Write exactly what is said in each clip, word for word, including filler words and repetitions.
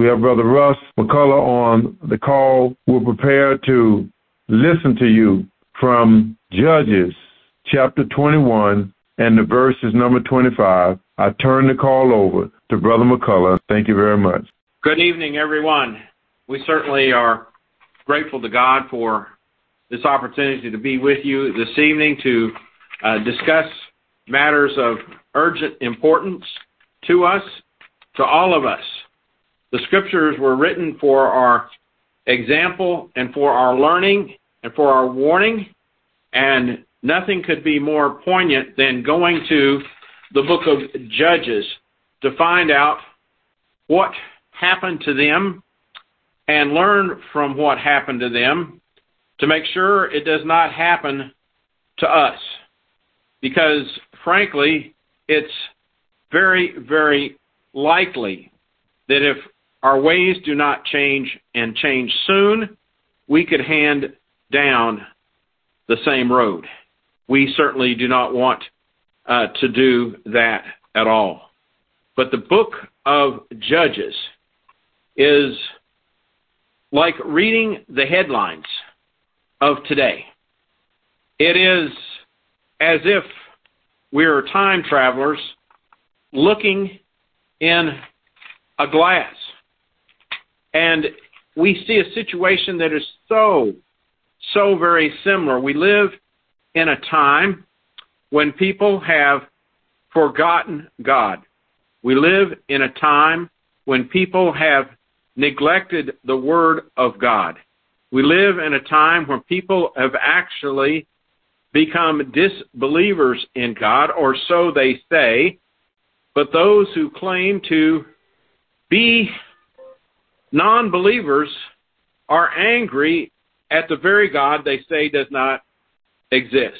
We have Brother Russ McCullough on the call. We're prepared to listen to you from Judges chapter twenty-one and the verse is number twenty-five. I turn the call over to Brother McCullough. Thank you very much. Good evening, everyone. We certainly are grateful to God for this opportunity to be with you this evening to uh, discuss matters of urgent importance to us, to all of us. The Scriptures were written for our example and for our learning and for our warning, and nothing could be more poignant than going to the book of Judges to find out what happened to them and learn from what happened to them to make sure it does not happen to us. Because, frankly, it's very, very likely that if our ways do not change and change soon, we could hand down the same road. We certainly do not want uh, to do that at all. But the book of Judges is like reading the headlines of today. It is as if we are time travelers looking in a glass. And we see a situation that is so, so very similar. We live in a time when people have forgotten God. We live in a time when people have neglected the Word of God. We live in a time when people have actually become disbelievers in God, or so they say, but those who claim to be non-believers are angry at the very God they say does not exist.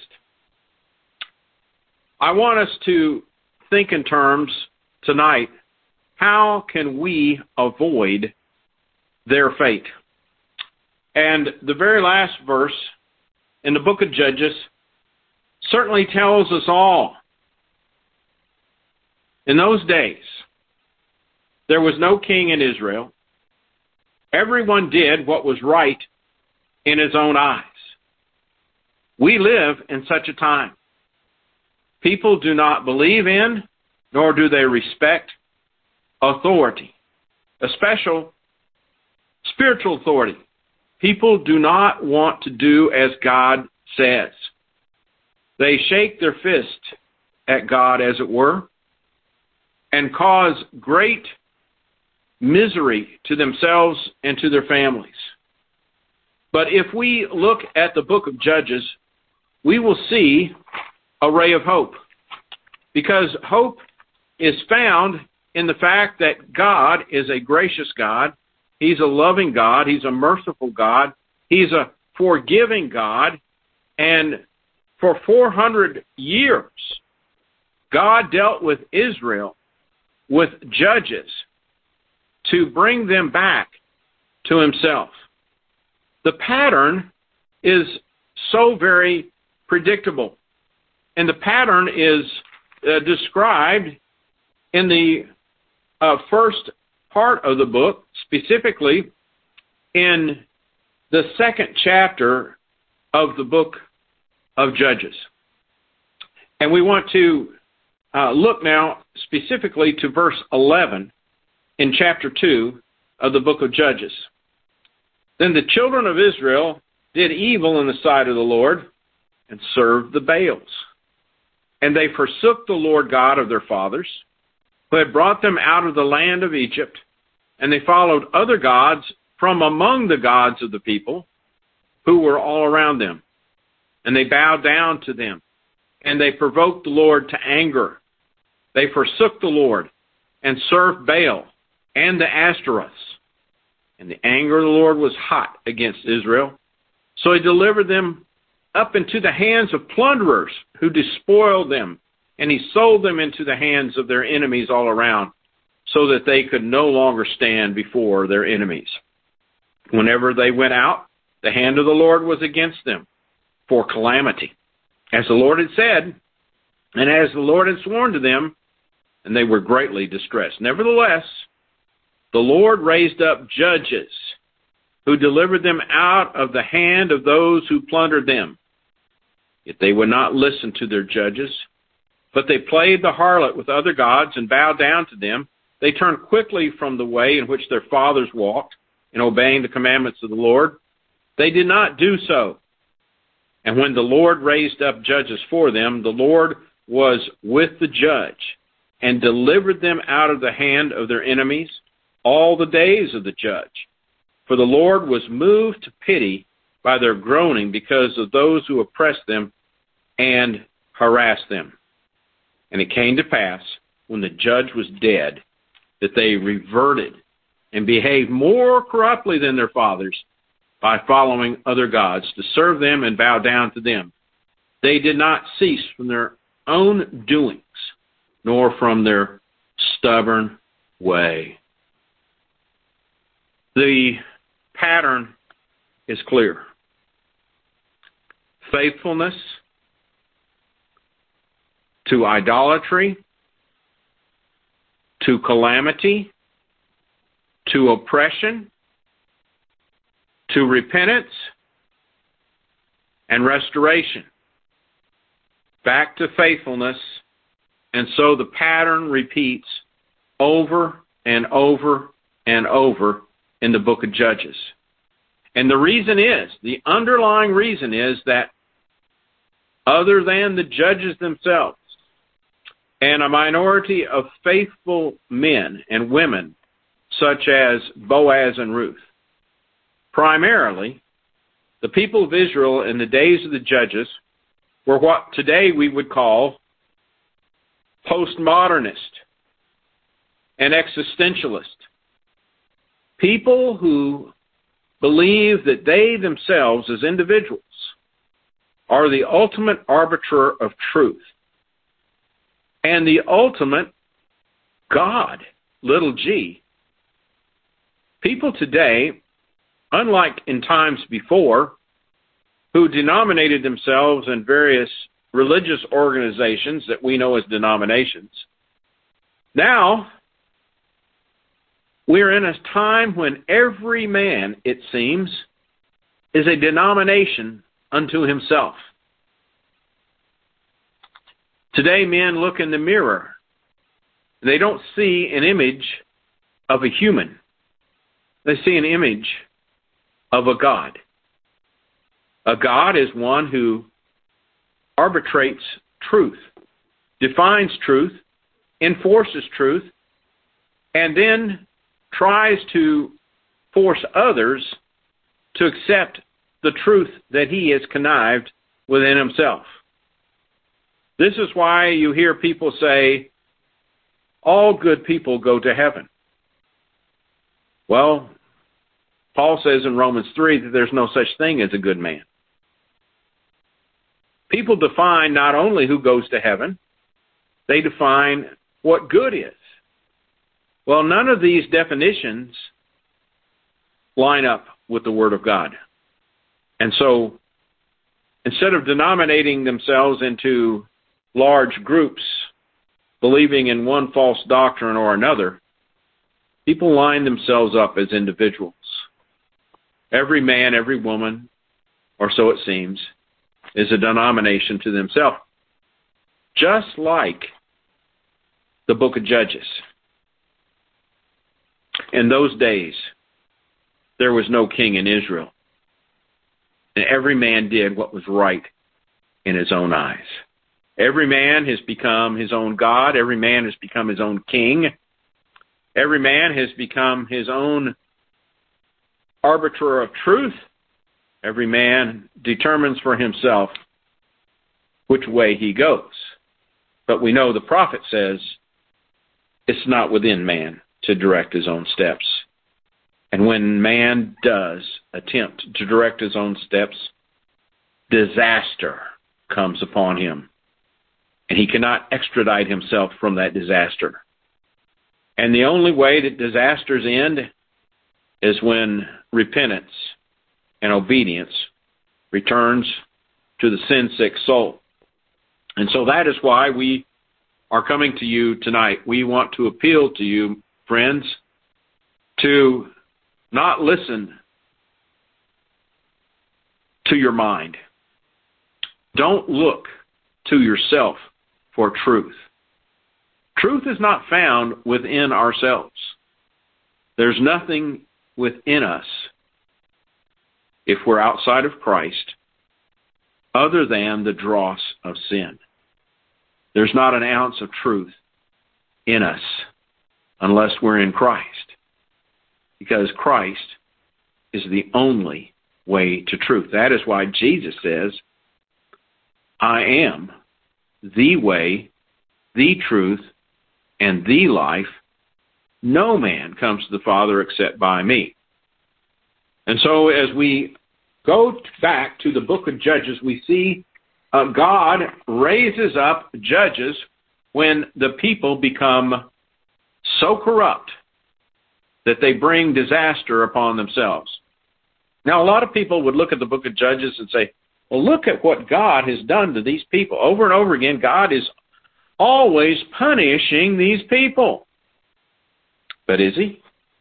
I want us to think in terms tonight, how can we avoid their fate? And the very last verse in the book of Judges certainly tells us all. In those days, there was no king in Israel. Everyone did what was right in his own eyes. We live in such a time. People do not believe in, nor do they respect authority, a special spiritual authority. People do not want to do as God says. They shake their fist at God, as it were, and cause great misery to themselves and to their families. But if we look at the book of Judges, we will see a ray of hope. Because hope is found in the fact that God is a gracious God. He's a loving God. He's a merciful God. He's a forgiving God. And for four hundred years, God dealt with Israel with judges to bring them back to himself. The pattern is so very predictable. And the pattern is uh, described in the uh, first part of the book, specifically in the second chapter of the book of Judges. And we want to uh, look now specifically to verse eleven in chapter two of the book of Judges. Then the children of Israel did evil in the sight of the Lord and served the Baals. And they forsook the Lord God of their fathers, who had brought them out of the land of Egypt, and they followed other gods from among the gods of the people who were all around them. And they bowed down to them, and they provoked the Lord to anger. They forsook the Lord and served Baal and the Ashtoreths. And the anger of the Lord was hot against Israel. So he delivered them up into the hands of plunderers who despoiled them, and he sold them into the hands of their enemies all around, so that they could no longer stand before their enemies. Whenever they went out, the hand of the Lord was against them for calamity, as the Lord had said, and as the Lord had sworn to them, and they were greatly distressed. Nevertheless, the Lord raised up judges who delivered them out of the hand of those who plundered them. Yet they would not listen to their judges, but they played the harlot with other gods and bowed down to them. They turned quickly from the way in which their fathers walked, in obeying the commandments of the Lord. They did not do so. And when the Lord raised up judges for them, the Lord was with the judge and delivered them out of the hand of their enemies all the days of the judge. For the Lord was moved to pity by their groaning because of those who oppressed them and harassed them. And it came to pass, when the judge was dead, that they reverted and behaved more corruptly than their fathers by following other gods to serve them and bow down to them. They did not cease from their own doings, nor from their stubborn way. The pattern is clear. Faithfulness to idolatry, to calamity, to oppression, to repentance, and restoration. Back to faithfulness, and so the pattern repeats over and over and over in the book of Judges. And the reason is, the underlying reason is that other than the judges themselves and a minority of faithful men and women such as Boaz and Ruth, primarily the people of Israel in the days of the judges were what today we would call postmodernist and existentialist. People who believe that they themselves as individuals are the ultimate arbiter of truth and the ultimate God, little g. People today, unlike in times before, who denominated themselves in various religious organizations that we know as denominations, now we're in a time when every man, it seems, is a denomination unto himself. Today, men look in the mirror. They don't see an image of a human. They see an image of a God. A God is one who arbitrates truth, defines truth, enforces truth, and then tries to force others to accept the truth that he has connived within himself. This is why you hear people say, all good people go to heaven. Well, Paul says in Romans three that there's no such thing as a good man. People define not only who goes to heaven, they define what good is. Well, none of these definitions line up with the Word of God. And so, instead of denominating themselves into large groups, believing in one false doctrine or another, people line themselves up as individuals. Every man, every woman, or so it seems, is a denomination to themselves. Just like the book of Judges. In those days, there was no king in Israel. And every man did what was right in his own eyes. Every man has become his own God. Every man has become his own king. Every man has become his own arbiter of truth. Every man determines for himself which way he goes. But we know the prophet says it's not within man to direct his own steps. And when man does attempt to direct his own steps, disaster comes upon him. And he cannot extradite himself from that disaster. And the only way that disasters end is when repentance and obedience returns to the sin-sick soul. And so that is why we are coming to you tonight. We want to appeal to you, friends, to not listen to your mind. Don't look to yourself for truth. Truth is not found within ourselves. There's nothing within us, if we're outside of Christ, other than the dross of sin. There's not an ounce of truth in us unless we're in Christ, because Christ is the only way to truth. That is why Jesus says, I am the way, the truth, and the life. No man comes to the Father except by me. And so as we go back to the book of Judges, we see uh, God raises up judges when the people become so corrupt that they bring disaster upon themselves. Now, a lot of people would look at the book of Judges and say, well, look at what God has done to these people. Over and over again, God is always punishing these people. But is he?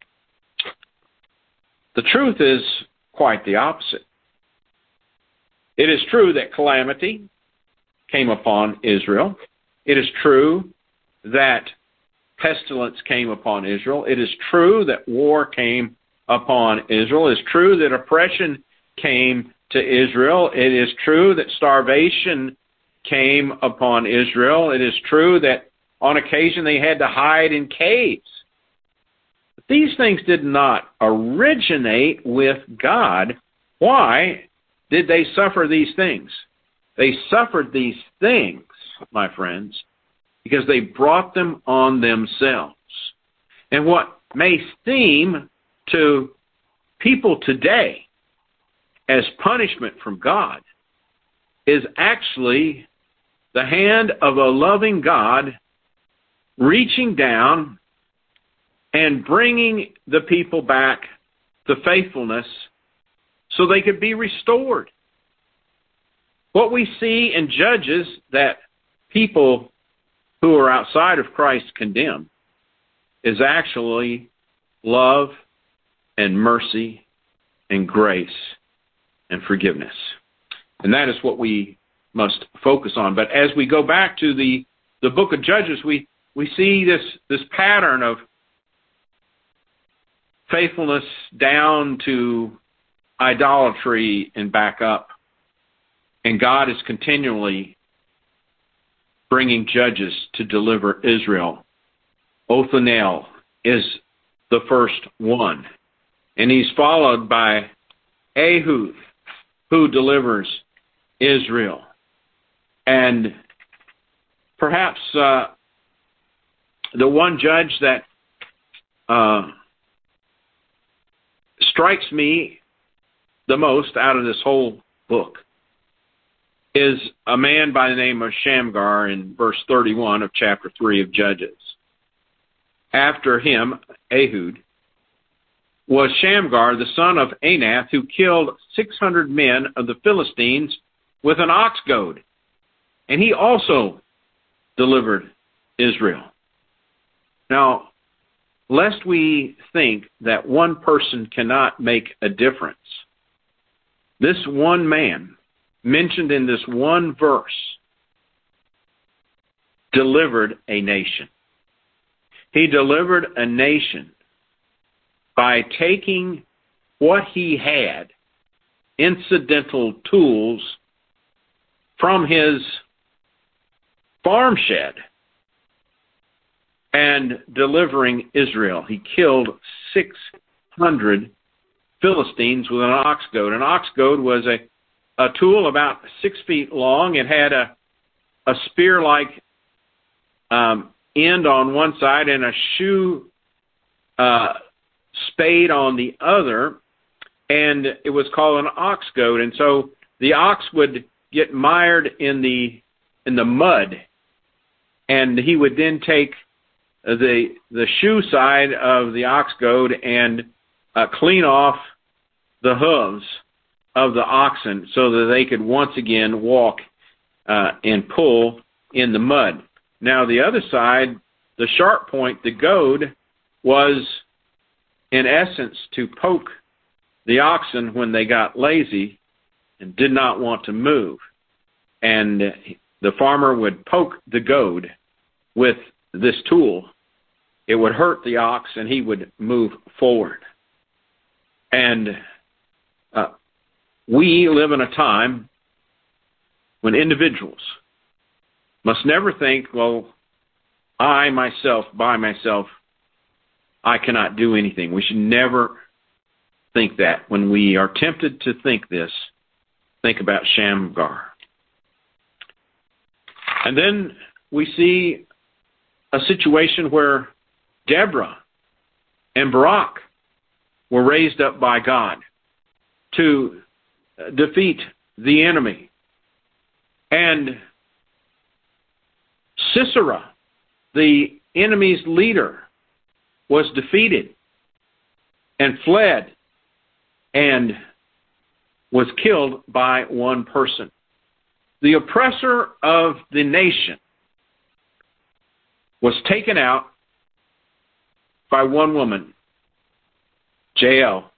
The truth is quite the opposite. It is true that calamity came upon Israel. It is true that pestilence came upon Israel. It is true that war came upon Israel. It is true that oppression came to Israel. It is true that starvation came upon Israel. It is true that on occasion they had to hide in caves. But these things did not originate with God. Why did they suffer these things? They suffered these things, my friends, because they brought them on themselves. And what may seem to people today as punishment from God is actually the hand of a loving God reaching down and bringing the people back to faithfulness so they could be restored. What we see in Judges that people who are outside of Christ condemn is actually love and mercy and grace and forgiveness. And that is what we must focus on. But as we go back to the, the book of Judges, we, we see this, this pattern of faithfulness down to idolatry and back up. And God is continually bringing judges to deliver Israel. Othniel is the first one. And he's followed by Ehud, who delivers Israel. And perhaps uh, the one judge that uh, strikes me the most out of this whole book is a man by the name of Shamgar in verse thirty-one of chapter three of Judges. After him, Ehud, was Shamgar, the son of Anath, who killed six hundred men of the Philistines with an ox goad. And he also delivered Israel. Now, lest we think that one person cannot make a difference, this one man, mentioned in this one verse, delivered a nation. He delivered a nation by taking what he had, incidental tools, from his farm shed and delivering Israel. He killed six hundred Philistines with an ox goad. An ox goad was a A tool about six feet long. It had a a spear-like um, end on one side and a shoe uh, spade on the other, and it was called an ox goad. And so the ox would get mired in the in the mud, and he would then take the the shoe side of the ox goad and uh, clean off the hooves of the oxen so that they could once again walk uh, and pull in the mud. Now the other side, the sharp point, the goad, was in essence, to poke the oxen when they got lazy and did not want to move. And the farmer would poke the goad with this tool. It would hurt the ox, and he would move forward. And uh, we live in a time when individuals must never think, well, I myself, by myself, I cannot do anything. We should never think that. When we are tempted to think this, think about Shamgar. And then we see a situation where Deborah and Barak were raised up by God to defeat the enemy. And Sisera, the enemy's leader, was defeated and fled and was killed by one person. The oppressor of the nation was taken out by one woman, Jael,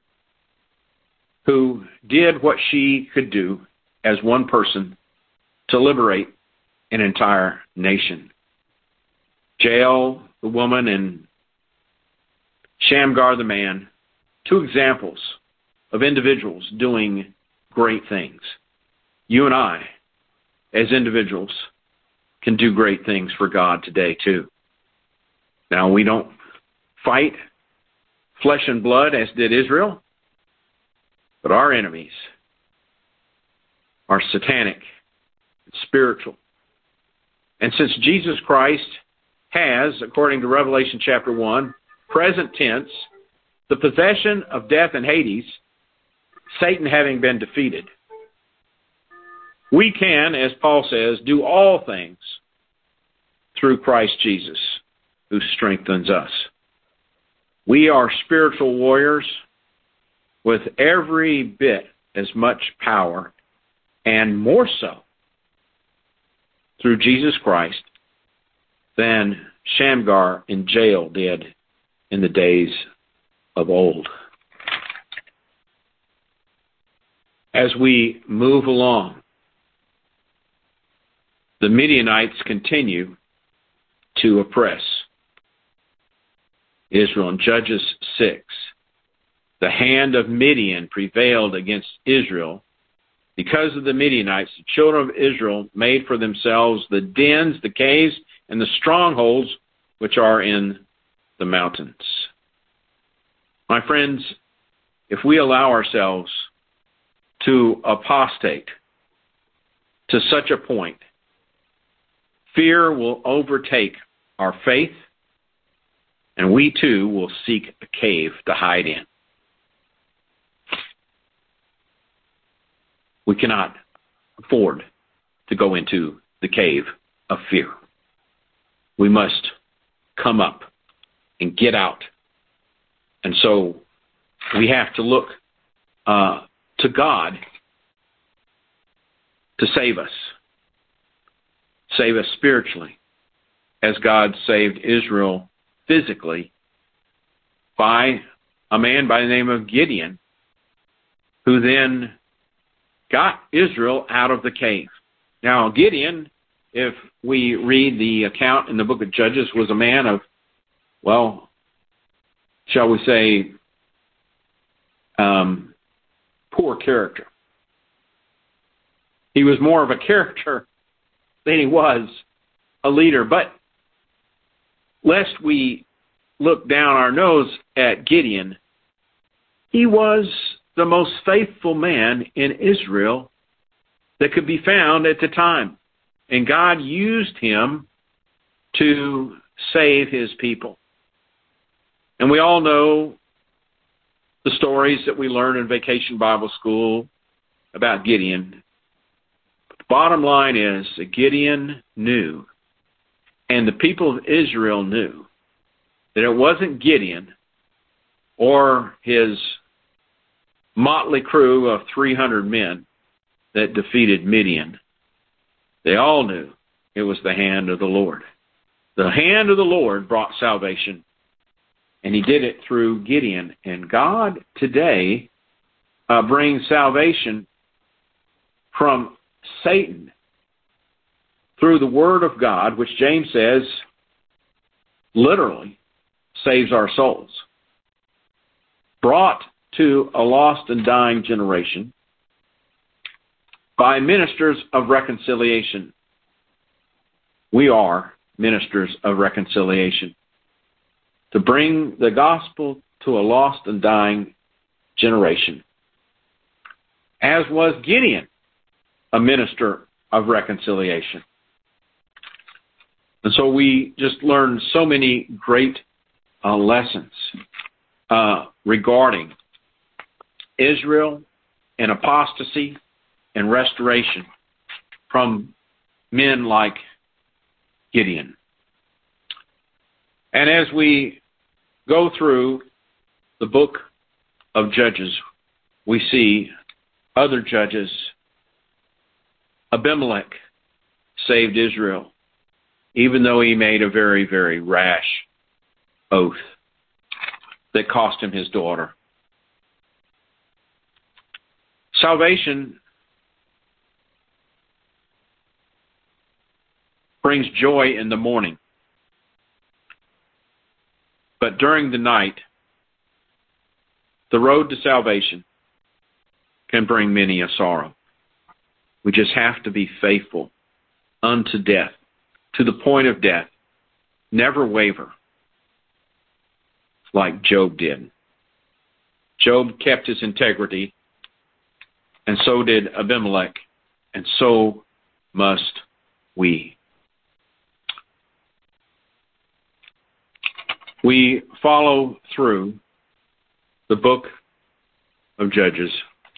who did what she could do as one person to liberate an entire nation. Jael, the woman, and Shamgar, the man, two examples of individuals doing great things. You and I, as individuals, can do great things for God today, too. Now, we don't fight flesh and blood as did Israel, but our enemies are satanic, spiritual. And since Jesus Christ has, according to Revelation chapter one, present tense, the possession of death and Hades, Satan having been defeated, we can, as Paul says, do all things through Christ Jesus, who strengthens us. We are spiritual warriors with every bit as much power, and more so, through Jesus Christ than Shamgar and Jael did in the days of old. As we move along, the Midianites continue to oppress Israel. In Judges six, the hand of Midian prevailed against Israel. Because of the Midianites, the children of Israel made for themselves the dens, the caves, and the strongholds which are in the mountains. My friends, if we allow ourselves to apostate to such a point, fear will overtake our faith, and we too will seek a cave to hide in. We cannot afford to go into the cave of fear. We must come up and get out. And so we have to look uh, to God to save us. Save us spiritually, as God saved Israel physically by a man by the name of Gideon, who then got Israel out of the cave. Now, Gideon, if we read the account in the book of Judges, was a man of, well, shall we say, um, poor character. He was more of a character than he was a leader. But lest we look down our nose at Gideon, he was the most faithful man in Israel that could be found at the time. And God used him to save his people. And we all know the stories that we learn in Vacation Bible School about Gideon. But the bottom line is that Gideon knew, and the people of Israel knew, that it wasn't Gideon or his motley crew of three hundred men that defeated Midian. They all knew it was the hand of the Lord. The hand of the Lord brought salvation And he did it through Gideon. And God today uh, brings salvation from Satan through the Word of God, which James says literally saves our souls. Brought to a lost and dying generation by ministers of reconciliation. We are ministers of reconciliation. To bring the gospel to a lost and dying generation. As was Gideon, a minister of reconciliation. And so we just learned so many great uh, lessons uh, regarding Israel and apostasy and restoration from men like Gideon. And as we go through the book of Judges, we see other judges. Abimelech saved Israel, even though he made a very, very rash oath that cost him his daughter. Salvation brings joy in the morning, but during the night, the road to salvation can bring many a sorrow. We just have to be faithful unto death, to the point of death. Never waver like Job did. Job kept his integrity, and so did Abimelech, and so must we. We follow through the book of Judges,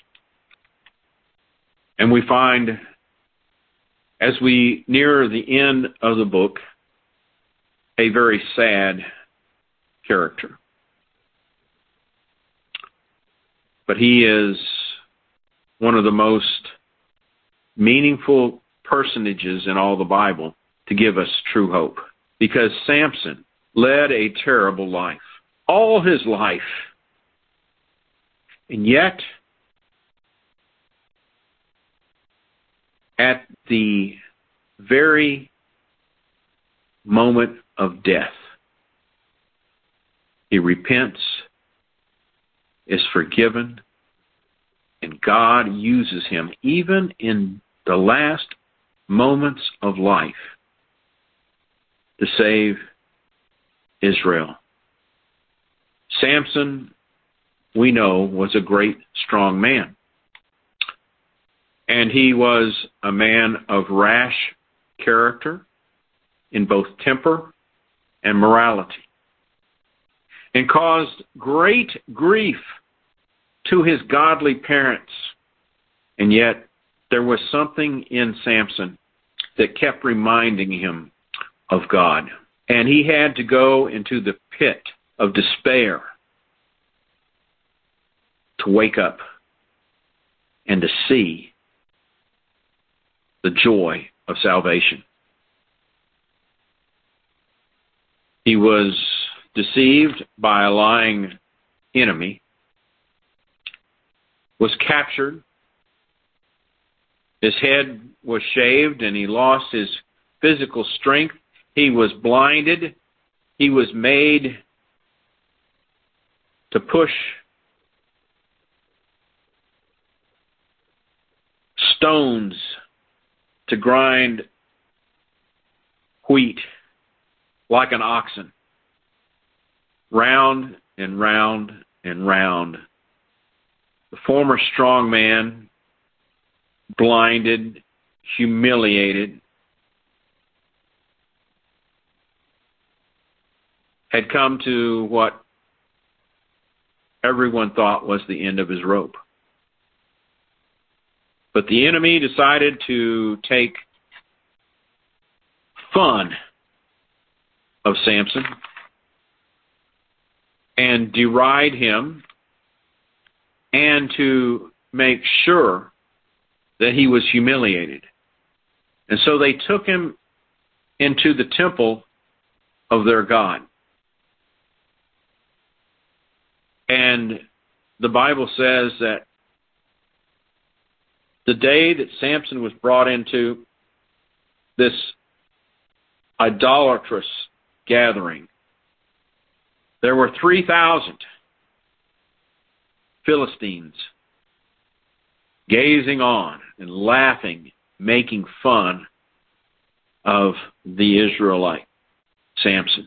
and we find, as we near the end of the book, a very sad character. But he is one of the most meaningful personages in all the Bible to give us true hope. Because Samson led a terrible life, all his life. And yet, at the very moment of death, he repents, is forgiven, and God uses him even in the last moments of life to save Israel. Samson, we know, was a great, strong man. And he was a man of rash character in both temper and morality, and caused great grief to his godly parents. And yet, there was something in Samson that kept reminding him of God. And he had to go into the pit of despair to wake up and to see the joy of salvation. He was deceived by a lying enemy, was captured, his head was shaved, and he lost his physical strength. He was blinded. He was made to push stones to grind wheat like an oxen, round and round and round. The former strong man, blinded, humiliated, had come to what everyone thought was the end of his rope. But the enemy decided to take fun of Samson and deride him, and to make sure that he was humiliated. And so they took him into the temple of their God. And the Bible says that the day that Samson was brought into this idolatrous gathering, there were three thousand Philistines gazing on and laughing, making fun of the Israelite, Samson.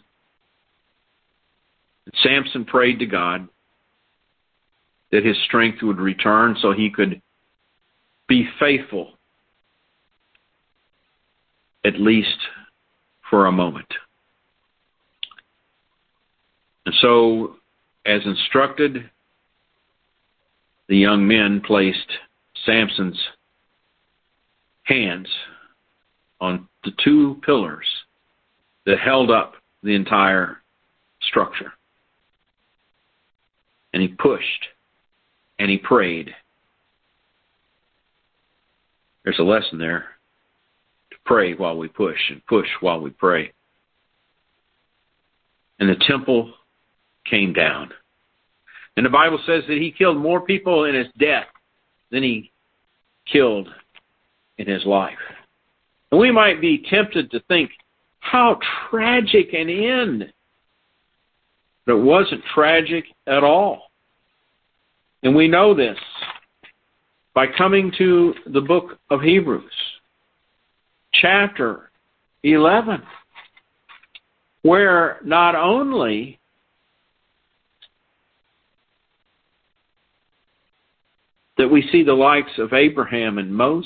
And Samson prayed to God that his strength would return so he could be faithful, at least for a moment. And so, as instructed, the young men placed Samson's hands on the two pillars that held up the entire structure. And he pushed and he prayed. There's a lesson there. To pray while we push and push while we pray. And the temple came down. And the Bible says that he killed more people in his death than he killed in his life. And we might be tempted to think, how tragic an end. But it wasn't tragic at all. And we know this by coming to the book of Hebrews, chapter eleven, where not only that we see the likes of Abraham and Moses.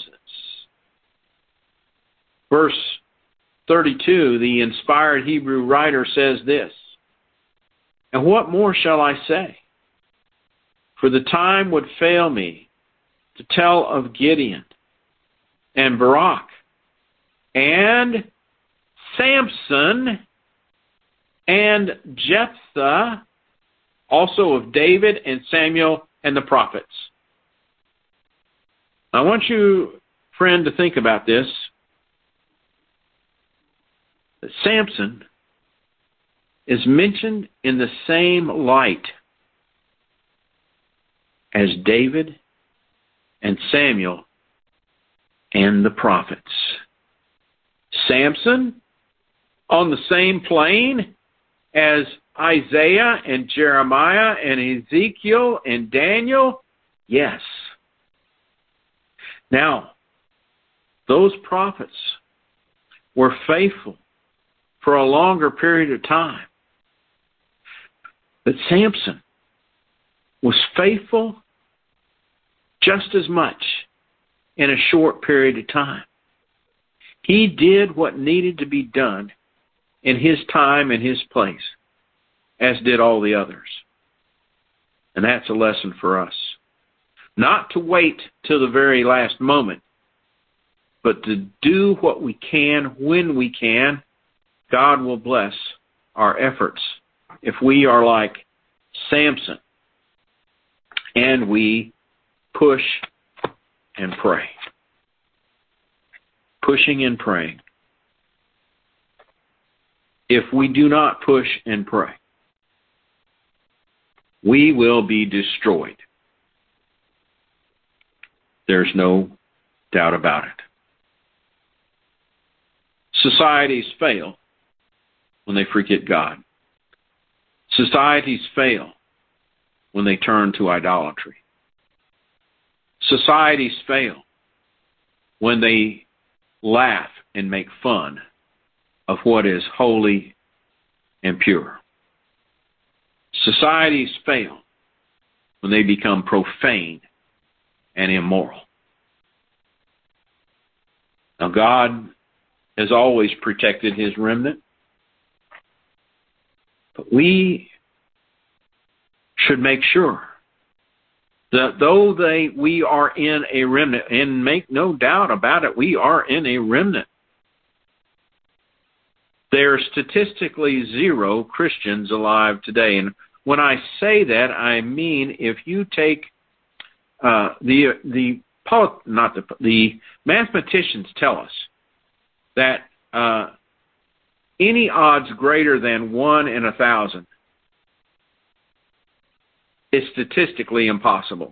Verse thirty-two, the inspired Hebrew writer says this, "And what more shall I say? For the time would fail me to tell of Gideon and Barak and Samson and Jephthah, also of David and Samuel and the prophets." I want you, friend, to think about this. That Samson is mentioned in the same light as David and Samuel and the prophets. Samson on the same plane as Isaiah and Jeremiah and Ezekiel and Daniel? Yes. Now, those prophets were faithful for a longer period of time. But Samson was faithful just as much in a short period of time. He did what needed to be done in his time and his place, as did all the others. And that's a lesson for us. Not to wait till the very last moment, but to do what we can when we can. God will bless our efforts if we are like Samson and we push and pray. Pushing and praying. If we do not push and pray, we will be destroyed. There's no doubt about it. Societies fail when they forget God. Societies fail when they turn to idolatry. Societies fail when they laugh and make fun of what is holy and pure. Societies fail when they become profane and immoral. Now, God has always protected His remnant, but we should make sure that though they we are in a remnant, and make no doubt about it, we are in a remnant. There are statistically zero Christians alive today. And when I say that, I mean if you take uh, the the not the the mathematicians tell us that uh, any odds greater than one in a thousand is statistically impossible.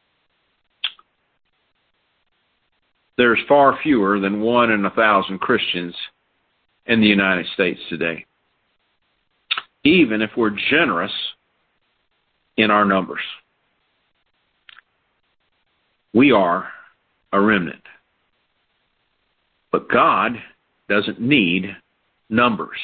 There's far fewer than one in a thousand Christians in the United States today, even if we're generous in our numbers. We are a remnant. But God doesn't need numbers.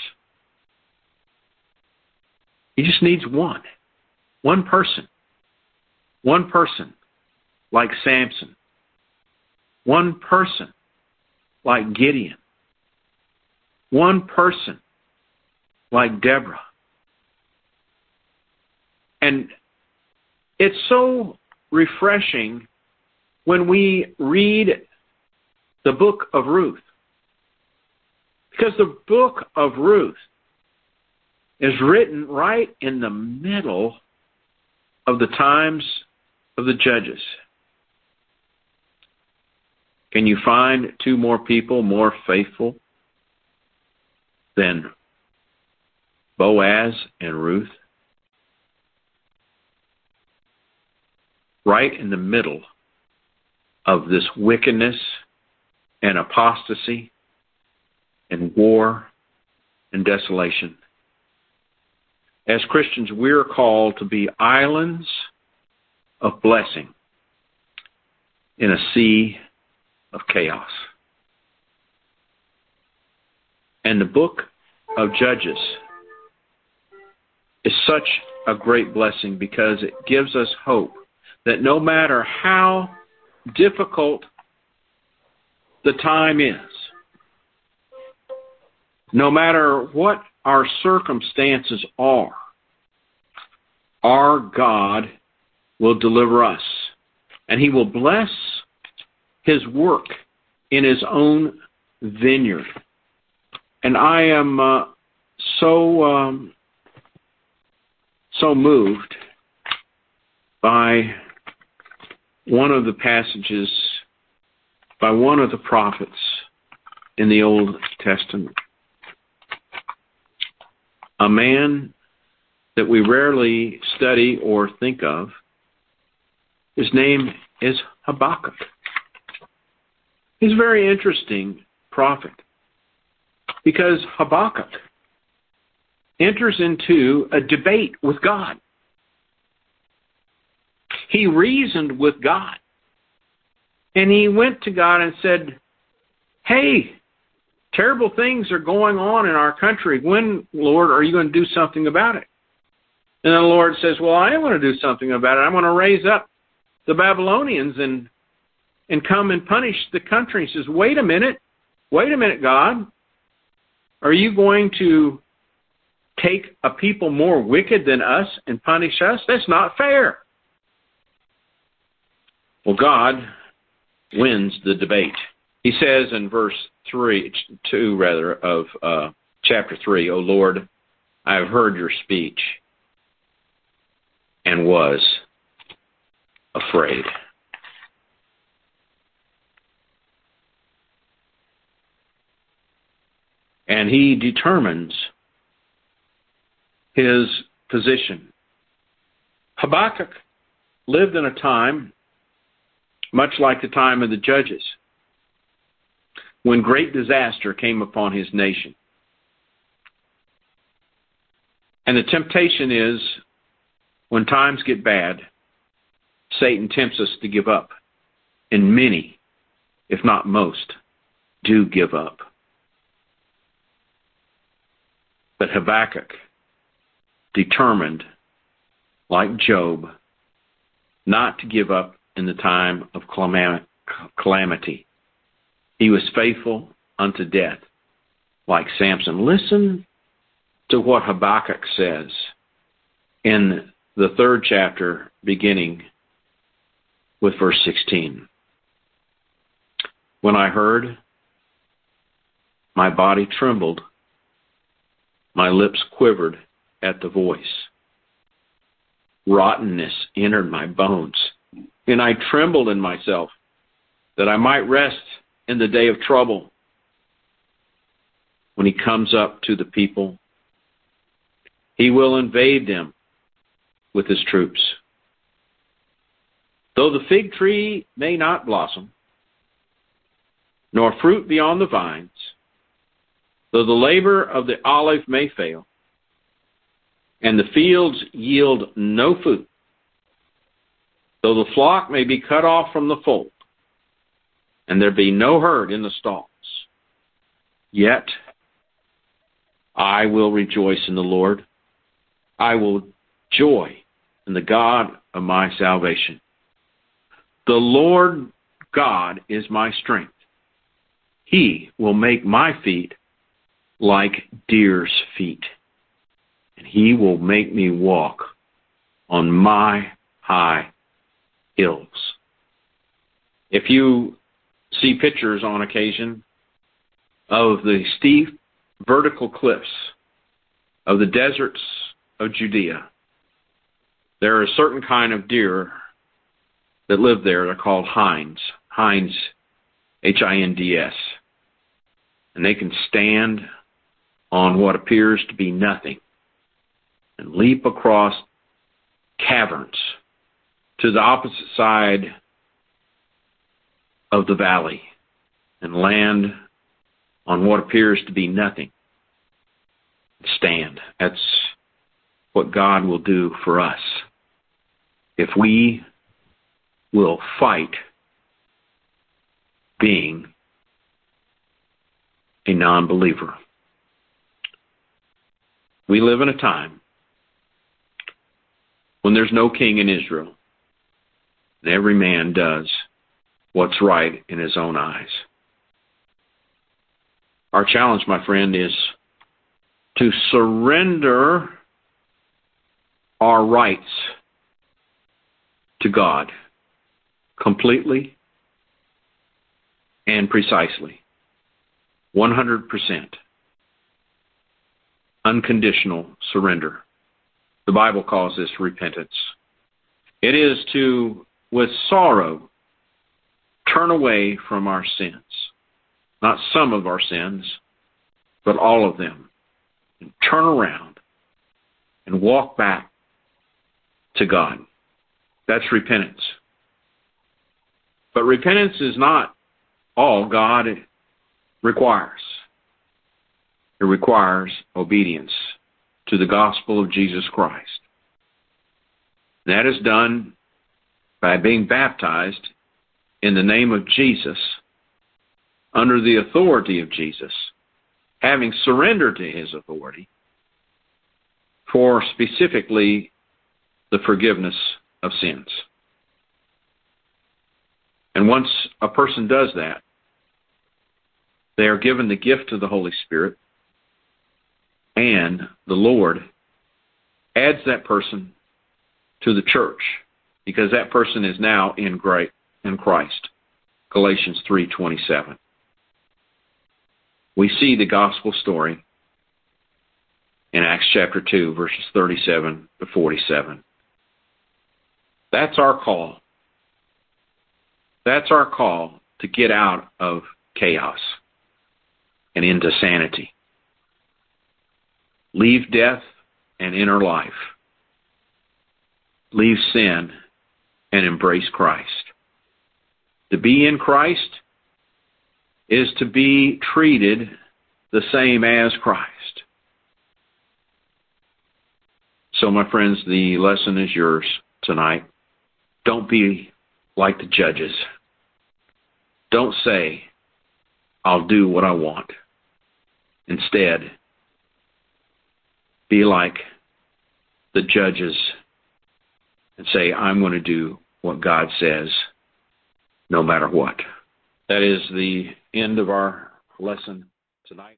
He just needs one. One person. One person like Samson. One person like Gideon. One person like Deborah. And it's so refreshing when we read the book of Ruth. Because the book of Ruth is written right in the middle of the times of the judges. Can you find two more people more faithful than Boaz and Ruth? Right in the middle of this wickedness and apostasy and war and desolation. As Christians, we're called to be islands of blessing in a sea of chaos. And the book of Judges is such a great blessing because it gives us hope that no matter how difficult the time is, no matter what our circumstances are, our God will deliver us. And He will bless His work in His own vineyard. And I am uh, so um, so moved by one of the passages, by one of the prophets in the Old Testament. A man that we rarely study or think of. His name is Habakkuk. He's a very interesting prophet because Habakkuk enters into a debate with God. He reasoned with God. And he went to God and said, hey, terrible things are going on in our country. When, Lord, are you going to do something about it? And the Lord says, well, I am going to do something about it. I'm going to raise up the Babylonians and and come and punish the country. He says, wait a minute. Wait a minute, God. Are you going to take a people more wicked than us and punish us? That's not fair. Well, God wins the debate. He says in verse three, two rather, of uh, chapter three, O Lord, I have heard your speech and was afraid. And he determines his position. Habakkuk lived in a time much like the time of the judges, when great disaster came upon his nation. And the temptation is, when times get bad, Satan tempts us to give up. And many, if not most, do give up. But Habakkuk determined, like Job, not to give up in the time of calamity. He was faithful unto death, like Samson. Listen to what Habakkuk says in the third chapter, beginning with verse sixteen. When I heard, my body trembled, my lips quivered at the voice. Rottenness entered my bones, and I trembled in myself, that I might rest in the day of trouble. When he comes up to the people, he will invade them with his troops. Though the fig tree may not blossom, nor fruit be on the vines, though the labor of the olive may fail, and the fields yield no food, though the flock may be cut off from the fold, and there be no herd in the stalls, yet I will rejoice in the Lord. I will joy in the God of my salvation. The Lord God is my strength. He will make my feet like deer's feet, and he will make me walk on my high hills. If you see pictures on occasion of the steep vertical cliffs of the deserts of Judea, there are a certain kind of deer that live there. They're called hinds. Hinds, H I N D S. And they can stand on what appears to be nothing and leap across caverns to the opposite side of the valley and land on what appears to be nothing. Stand. That's what God will do for us if we will fight being a non-believer. We live in a time when there's no king in Israel, and every man does what's right in his own eyes. Our challenge, my friend, is to surrender our rights to God completely and precisely. one hundred percent. Unconditional surrender. The Bible calls this repentance. It is to, with sorrow, turn away from our sins. Not some of our sins, but all of them. And turn around and walk back to God. That's repentance. But repentance is not all God requires. It requires obedience to the gospel of Jesus Christ. That is done by being baptized in the name of Jesus, under the authority of Jesus, having surrendered to his authority for specifically the forgiveness of sins. And once a person does that, they are given the gift of the Holy Spirit, and the Lord adds that person to the church, because that person is now in great in Christ. Galatians three twenty-seven. We see the gospel story in Acts chapter two, verses thirty-seven to forty-seven. That's our call. That's our call to get out of chaos and into sanity. Leave death and enter life. Leave sin and embrace Christ. To be in Christ is to be treated the same as Christ. So, my friends, the lesson is yours tonight. Don't be like the judges. Don't say, I'll do what I want. Instead, be like the judges and say, I'm going to do what God says, no matter what. That is the end of our lesson tonight.